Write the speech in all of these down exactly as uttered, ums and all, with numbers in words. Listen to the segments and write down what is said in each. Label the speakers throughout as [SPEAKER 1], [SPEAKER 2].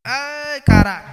[SPEAKER 1] Ai, caralho.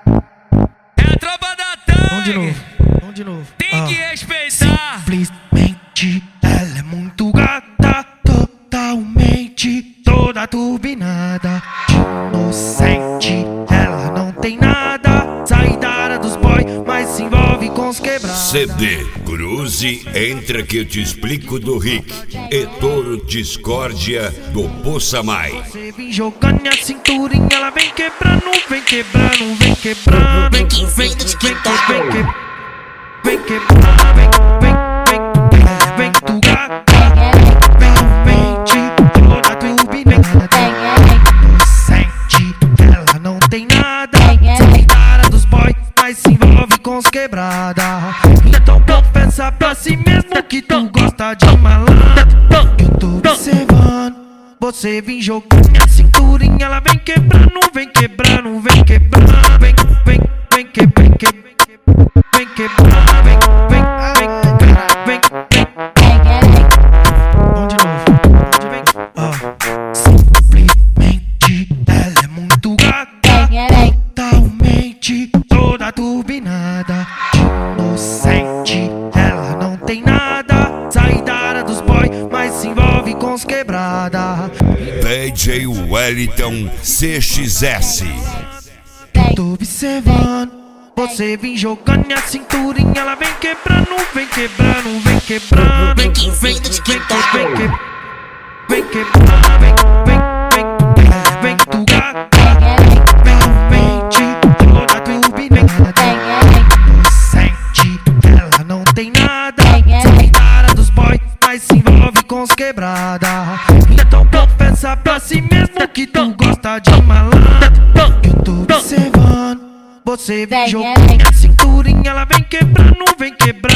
[SPEAKER 2] É a tropa da tanque.
[SPEAKER 1] Vamos de novo, vamos de novo.
[SPEAKER 2] Tem
[SPEAKER 1] Ah.
[SPEAKER 2] que respeitar.
[SPEAKER 1] Simplesmente ela é muito gata, totalmente toda turbinada. Inocente, ela não tem nada. Sai da área dos boy, mas se envolve com os quebrados.
[SPEAKER 3] C D Cruze, entra que eu te explico do Rick. E Toro Discórdia do Poça Mai.
[SPEAKER 1] Você vem jogando a cinturinha, ela vem quebrando, vem quebrando, vem quebrando, vem que vem, vem, vem, vem, vem, vem quebrando, vem, vem, vem, vem tu gata, vem, vem, toda turbinada. Inocente, ela não tem nada. Sai da área dos boy, mas se envolve com os quebrada. Então confessa pra si mesmo que tu gosta de malandro. Eu tô observando, você vem jogando a cinturinha, ela vem quebrando, vem quebrando, vem quebrando, vem, vem, vem que, vem que, vem quebrando, vem, vem, vem, vem, vem. Vamos de novo, vamos de vem. Ah. Simplesmente ela é muito gata, totalmente toda turbinada. Inocente, ela não tem nada. Sai da área dos boy, mas se envolve com os quebrada.
[SPEAKER 3] D J Wellington C X S.
[SPEAKER 1] Tô observando, você vem jogando a cinturinha, ela vem quebrando, vem quebrando, vem quebrando, vem que vem, vem que, vem que, vem quebrando, vem, vem, vem, vem tu gata, vem, vem, toda turbinada. Inocente, ela não tem nada. Sai da área dos boy, mas se envolve com os quebrada. Então confessa pra si mesmo que tu gosta de malandro. Eu tô observando, você vem jogando a cinturinha, ela vem quebrando, vem quebrando.